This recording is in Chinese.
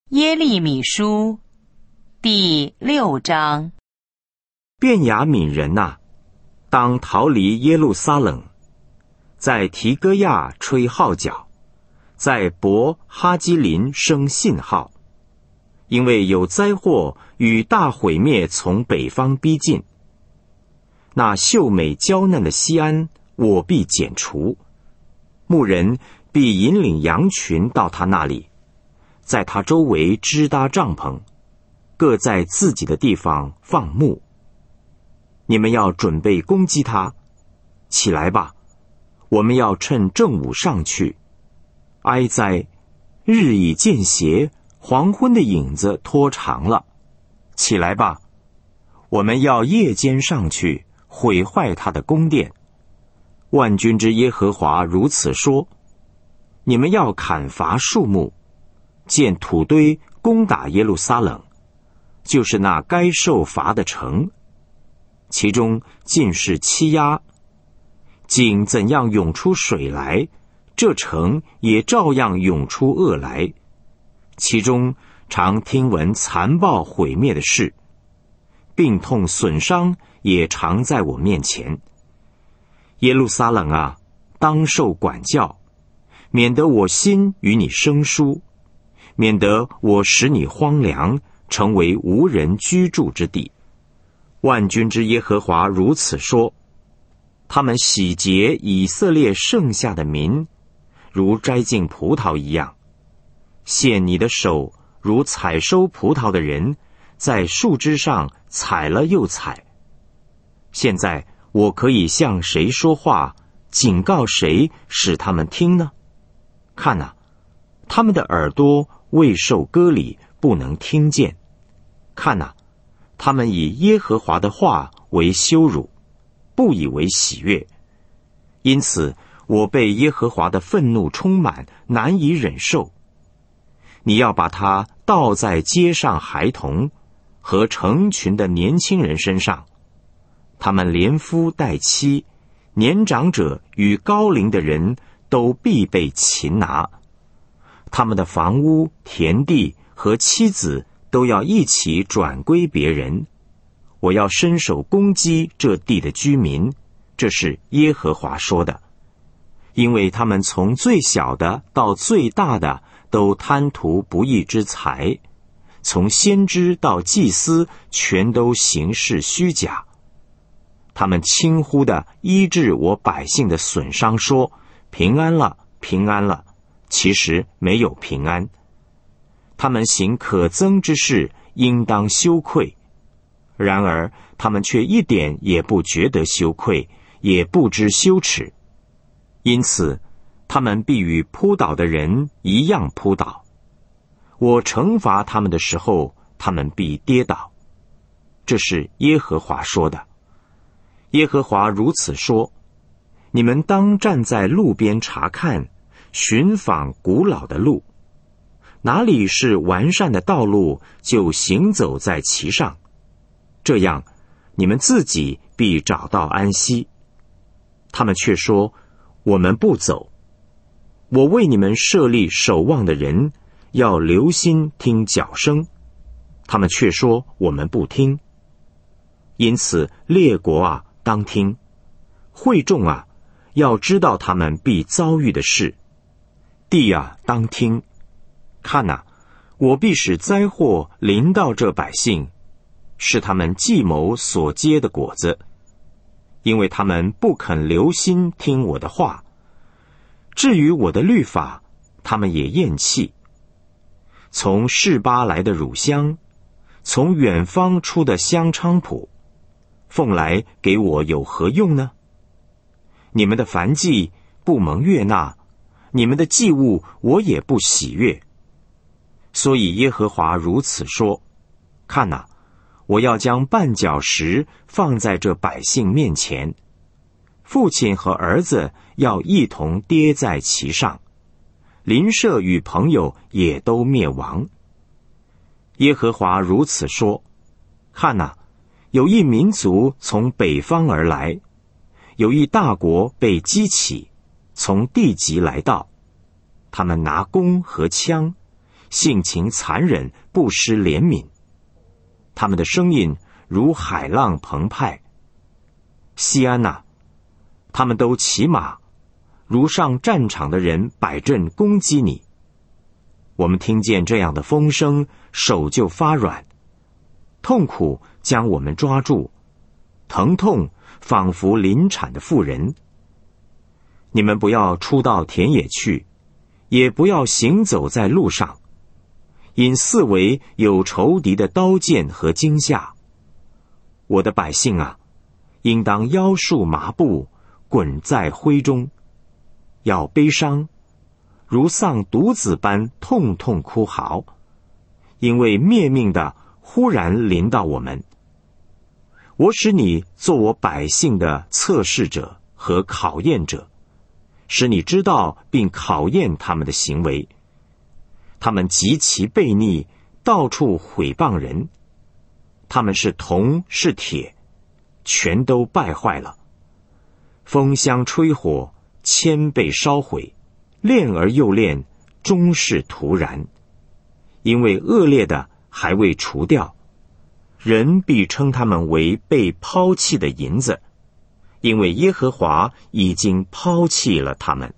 耶利米书第6章。 便雅悯人哪，当逃离耶路撒冷，在提哥亚吹号角，在伯哈基林生信号，因为有灾祸与大毁灭从北方逼近。那秀美娇嫩的西安，我必剪除，牧人必引领羊群到他那里，在他周围支搭帐篷，各在自己的地方放牧。你们要准备攻击他，起来吧，我们要趁正午上去。哀哉，日已渐斜，黄昏的影子拖长了。起来吧，我们要夜间上去，毁坏他的宫殿。万军之耶和华如此说：你们要砍伐树木，建土堆，攻打耶路撒冷，就是那该受罚的城，其中尽是欺压。井怎样涌出水来，这城也照样涌出恶来。其中常听闻残暴毁灭的事，病痛损伤也常在我面前。耶路撒冷啊，当受管教，免得我心与你生疏，免得我使你荒凉，成为无人居住之地。万军之耶和华如此说：他们洗劫以色列剩下的民，如摘尽葡萄一样。现你的手如采收葡萄的人，在树枝上采了又采。现在我可以向谁说话，警告谁，使他们听呢？看啊，他们的耳朵未受割礼，不能听见。看啊，他们以耶和华的话为羞辱，不以为喜悦。因此我被耶和华的愤怒充满，难以忍受。你要把它倒在街上孩童和成群的年轻人身上，他们连夫带妻，年长者与高龄的人都必被擒拿。他们的房屋、田地和妻子都要一起转归别人。我要伸手攻击这地的居民，这是耶和华说的。因为他们从最小的到最大的都贪图不义之财，从先知到祭司全都行事虚假。他们轻忽地医治我百姓的损伤，说平安了，平安了，其实没有平安。他们行可憎之事，应当羞愧，然而他们却一点也不觉得羞愧，也不知羞耻。因此他们必与扑倒的人一样扑倒。我惩罚他们的时候，他们必跌倒。这是耶和华说的。耶和华如此说：你们当站在路边查看，寻访古老的路，哪里是完善的道路，就行走在其上，这样你们自己必找到安息。他们却说，我们不走。我为你们设立守望的人，要留心听脚声，他们却说，我们不听。因此列国啊，当听；会众啊，要知道他们必遭遇的事。地啊，当听。看啊，我必使灾祸临到这百姓，是他们计谋所结的果子，因为他们不肯留心听我的话。至于我的律法，他们也厌弃。从示巴来的乳香，从远方出的香菖蒲，奉来给我有何用呢？你们的燔祭不蒙悦纳，你们的祭物我也不喜悦。所以耶和华如此说：看哪，我要将绊脚石放在这百姓面前，父亲和儿子要一同跌在其上，邻舍与朋友也都灭亡。耶和华如此说：看哪，有一民族从北方而来，有一大国被激起，从地极来到。他们拿弓和枪， 性情残忍，不施怜悯。他们的声音如海浪澎湃。西安哪，他们都骑马，如上战场的人摆阵攻击你。我们听见这样的风声，手就发软，痛苦将我们抓住，疼痛仿佛临产的妇人。你们不要出到田野去，也不要行走在路上，因四围有仇敌的刀剑和惊吓。我的百姓啊，应当腰束麻布，滚在灰中，要悲伤，如丧独子般痛痛哭嚎，因为灭命的忽然临到我们。我使你做我百姓的测试者和考验者，使你知道并考验他们的行为。他们极其悖逆，到处毁谤人。他们是铜是铁，全都败坏了。风箱吹火，铅被烧毁，炼而又炼，终是徒然。因为恶劣的还未除掉，人必称他们为被抛弃的银子，因为耶和华已经抛弃了他们。